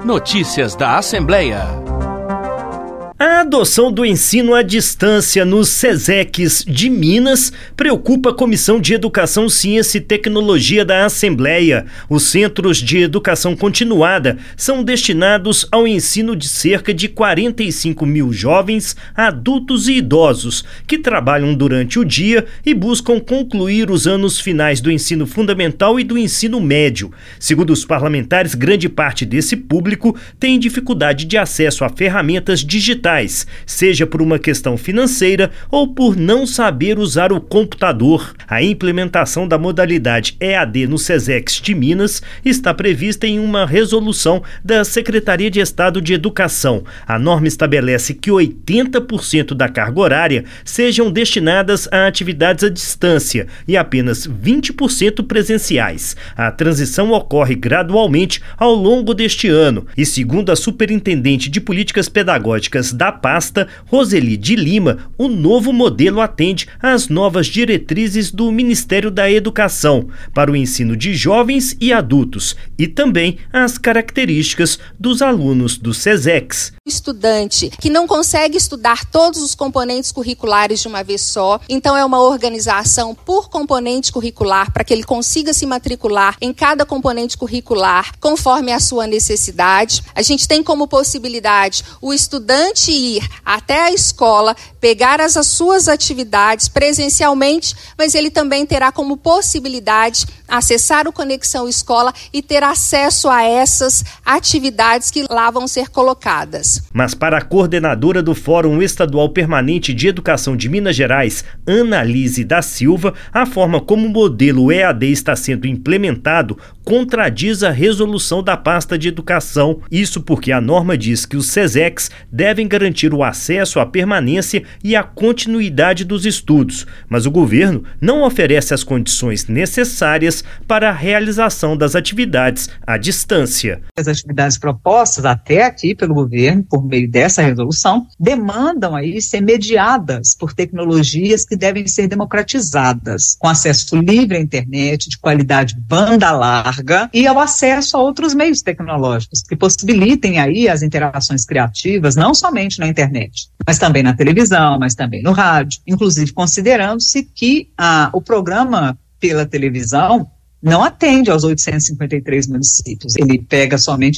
Notícias da Assembleia. A adoção do ensino à distância nos SESECs de Minas preocupa a Comissão de Educação, Ciência e Tecnologia da Assembleia. Os centros de educação continuada são destinados ao ensino de cerca de 45 mil jovens, adultos e idosos que trabalham durante o dia e buscam concluir os anos finais do ensino fundamental e do ensino médio. Segundo os parlamentares, grande parte desse público tem dificuldade de acesso a ferramentas digitais, seja por uma questão financeira ou por não saber usar o computador. A implementação da modalidade EAD nos SESECs de Minas está prevista em uma resolução da Secretaria de Estado de Educação. A norma estabelece que 80% da carga horária sejam destinadas a atividades à distância e apenas 20% presenciais. A transição ocorre gradualmente ao longo deste ano e, segundo a superintendente de políticas pedagógicas da pasta, Roseli de Lima, o novo modelo atende às novas diretrizes do Ministério da Educação para o ensino de jovens e adultos e também às características dos alunos dos SESECs. Estudante que não consegue estudar todos os componentes curriculares de uma vez só, então é uma organização por componente curricular para que ele consiga se matricular em cada componente curricular conforme a sua necessidade. A gente tem como possibilidade o estudante ir até a escola, pegar as suas atividades presencialmente, mas ele também terá como possibilidade acessar o Conexão Escola e ter acesso a essas atividades que lá vão ser colocadas. Mas para a coordenadora do Fórum Estadual Permanente de Educação de Minas Gerais, Ana Lise da Silva, a forma como o modelo EAD está sendo implementado contradiz a resolução da pasta de educação. Isso porque a norma diz que os SESECs devem garantir o acesso à permanência e à continuidade dos estudos, mas o governo não oferece as condições necessárias para a realização das atividades à distância. As atividades propostas até aqui pelo governo, por meio dessa resolução, demandam aí ser mediadas por tecnologias que devem ser democratizadas, com acesso livre à internet, de qualidade banda larga e ao acesso a outros meios tecnológicos que possibilitem aí as interações criativas, não somente na internet, mas também na televisão, mas também no rádio, inclusive considerando-se que o programa pela televisão não atende aos 853 municípios, ele pega somente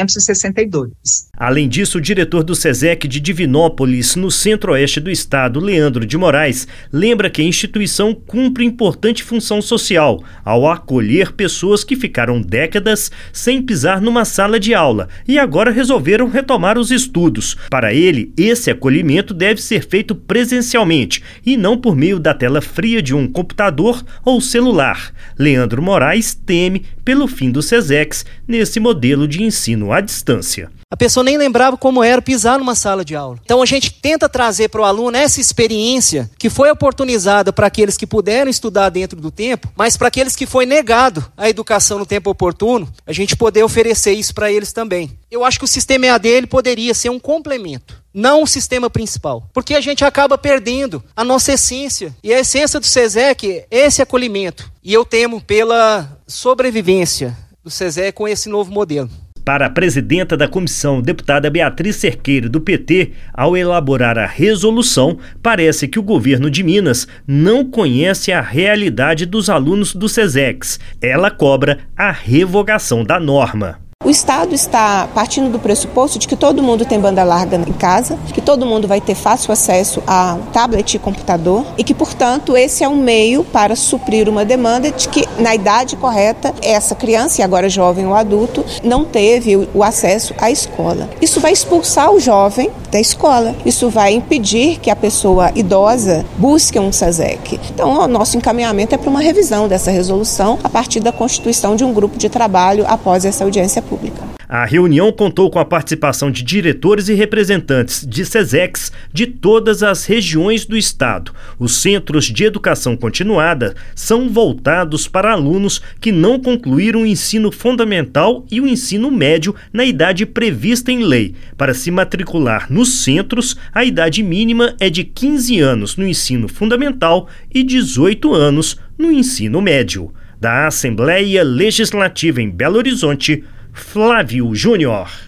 262. Além disso, o diretor do SESEC de Divinópolis, no centro-oeste do estado, Leandro de Moraes, lembra que a instituição cumpre importante função social ao acolher pessoas que ficaram décadas sem pisar numa sala de aula e agora resolveram retomar os estudos. Para ele, esse acolhimento deve ser feito presencialmente e não por meio da tela fria de um computador ou celular. Leandro Moraes teme pelo fim dos SESECs nesse modelo de ensino à distância. A pessoa nem lembrava como era pisar numa sala de aula. Então a gente tenta trazer para o aluno essa experiência que foi oportunizada para aqueles que puderam estudar dentro do tempo, mas para aqueles que foi negado a educação no tempo oportuno, a gente poder oferecer isso para eles também. Eu acho que o sistema EAD ele poderia ser um complemento, não o sistema principal, porque a gente acaba perdendo a nossa essência. E a essência do SESEC é esse acolhimento. E eu temo pela sobrevivência do SESEC com esse novo modelo. Para a presidenta da comissão, deputada Beatriz Cerqueira, do PT, ao elaborar a resolução, parece que o governo de Minas não conhece a realidade dos alunos dos SESECs. Ela cobra a revogação da norma. O Estado está partindo do pressuposto de que todo mundo tem banda larga em casa, que todo mundo vai ter fácil acesso a tablet e computador e que, portanto, esse é um meio para suprir uma demanda de que, na idade correta, essa criança, e agora jovem ou adulto, não teve o acesso à escola. Isso vai expulsar o jovem da escola. Isso vai impedir que a pessoa idosa busque um SESEC. Então, o nosso encaminhamento é para uma revisão dessa resolução a partir da constituição de um grupo de trabalho após essa audiência pública. A reunião contou com a participação de diretores e representantes de SESECs de todas as regiões do estado. Os centros de educação continuada são voltados para alunos que não concluíram o ensino fundamental e o ensino médio na idade prevista em lei. Para se matricular nos centros, a idade mínima é de 15 anos no ensino fundamental e 18 anos no ensino médio. Da Assembleia Legislativa em Belo Horizonte, Flávio Júnior.